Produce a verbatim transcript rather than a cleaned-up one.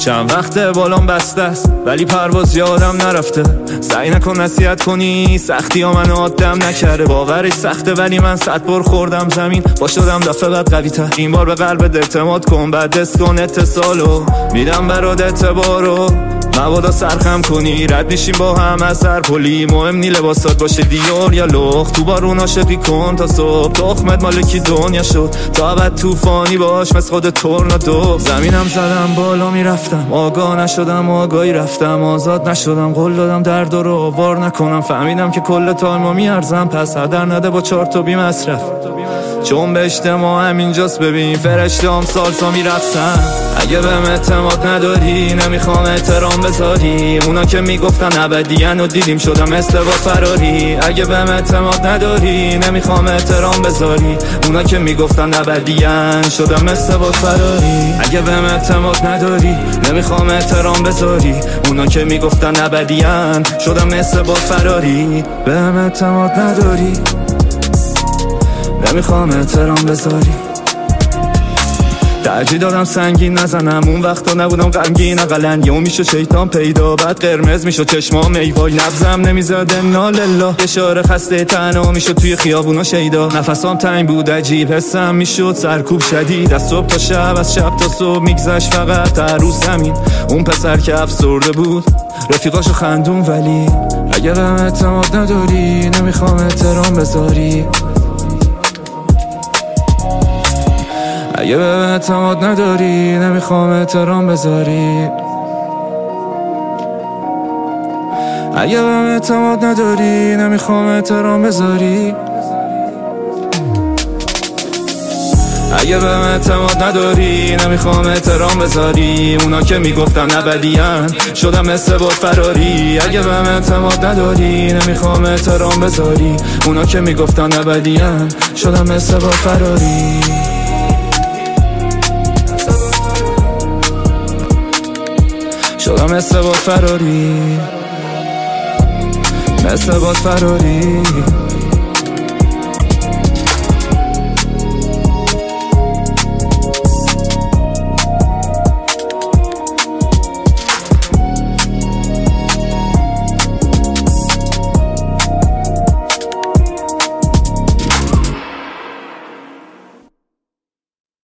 چند وقته بالام بسته است ولی پرواز یادم نرفته. سعی نکن نصیحت کنی، سختی ها من آدم نکرده. باورش سخته ولی من صد بار خوردم زمین، با شدم دفعه بعد قوی تر. این بار به قلبت اعتماد کن، بعد دست کن اتصالو، میدم برات اعتبارو. مبادا سرخم کنی، رد میشیم با هم از هر پلی. مهم نی لباسات باشه دیور یا لخت، تو بارون عاشقی کن تا صبح. تخمت مالکی دنیا شد تا ابد طوفانی باش مثل خود تورنادو. زمینم زدم بالا میرفتم، آگاه نشدم آگاهی رفتم. آزاد نشدم قول دادم درد رو آوار نکنم. فهمیدم که کل تایما میارزم، پس هدر نده با چهار تا بی مصرف. چون به اجتماع همینجاست ببین، فرشته هم سالسا میرقصن. اگه بهم اعتماد نداری نمیخوام احترام بذاری. اونا که میگفتن ابدیان و دیدیم شدم مثل با فراری. اگه بهم اعتماد نداری نمیخوام احترام بذاری. اونا که میگفتن ابدیان شدم مثل با فراری. اگه بهم اعتماد نداری نمیخوام احترام بذاری. اونا که میگفتن ابدیان شدم مثل با فراری. بهم اعتماد نداری نمیخوام احترام بذاری. ترجیح دادم سنگین نزنم، اون وقتا نبودم غمگین اقلن. یهو میشه شیطان پیدا، بعد قرمز میشه چشمام ایوای. نبضم نمیزد انا لله، اشاره خسته تنها میشد توی خیابونا شیدا. نفسام تنگ بود عجیب، حسم میشد سرکوب شدید. از صبح تا شب، از شب تا صبح میگذشت فقط هر روز زمین. اون پسر که افسرده بود رفیقاشو خندون، ولی اگه بهم اعتماد نداری نمیخوام احترام بذاری. اگه بهم اعتماد نداری نمیخوام احترام بذاری. اگه بهم اعتماد نداری نمیخوام احترام بذاری. اگه بهم اعتماد نداری نمیخوام احترام بذاری. اونا که میگفتن ابدیان شدم مثل با فراری. اگه بهم اعتماد نداری نمیخوام احترام بذاری. اونا که میگفتن ابدیان شدم مثل با فراری. شدم مثل باد فراری، مثل باد فراری.